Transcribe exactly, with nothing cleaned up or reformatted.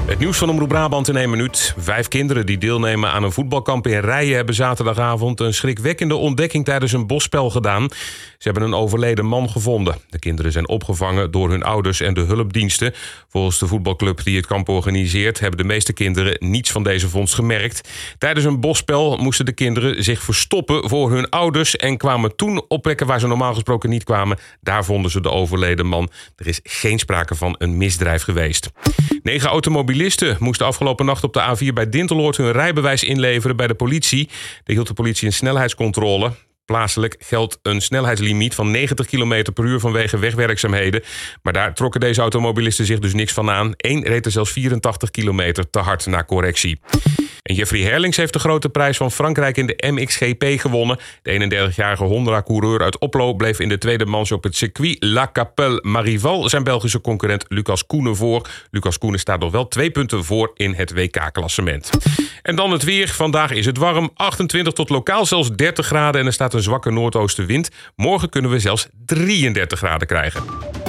Het nieuws van Omroep Brabant in één minuut. Vijf kinderen die deelnemen aan een voetbalkamp in Rijen hebben zaterdagavond een schrikwekkende ontdekking tijdens een bosspel gedaan. Ze hebben een overleden man gevonden. De kinderen zijn opgevangen door hun ouders en de hulpdiensten. Volgens de voetbalclub die het kamp organiseert hebben de meeste kinderen niets van deze vondst gemerkt. Tijdens een bosspel moesten de kinderen zich verstoppen voor hun ouders en kwamen toen op plekken waar ze normaal gesproken niet kwamen. Daar vonden ze de overleden man. Er is geen sprake van een misdrijf geweest. Negen automobilisten moesten afgelopen nacht op de A vier bij Dinteloord hun rijbewijs inleveren bij de politie. Daar hield de politie een snelheidscontrole. Plaatselijk geldt een snelheidslimiet van negentig kilometer per uur vanwege wegwerkzaamheden. Maar daar trokken deze automobilisten zich dus niks van aan. Eén reed er zelfs vierentachtig kilometer te hard na correctie. En Jeffrey Herlings heeft de grote prijs van Frankrijk in de M X G P gewonnen. De eenendertigjarige Honda-coureur uit Oplo bleef in de tweede manche op het circuit La Capelle Marival zijn Belgische concurrent Lucas Koenen voor. Lucas Koenen staat nog wel twee punten voor in het W K-klassement. En dan het weer. Vandaag is het warm, achtentwintig tot lokaal zelfs dertig graden en er staat een zwakke noordoostenwind. Morgen kunnen we zelfs drieëndertig graden krijgen.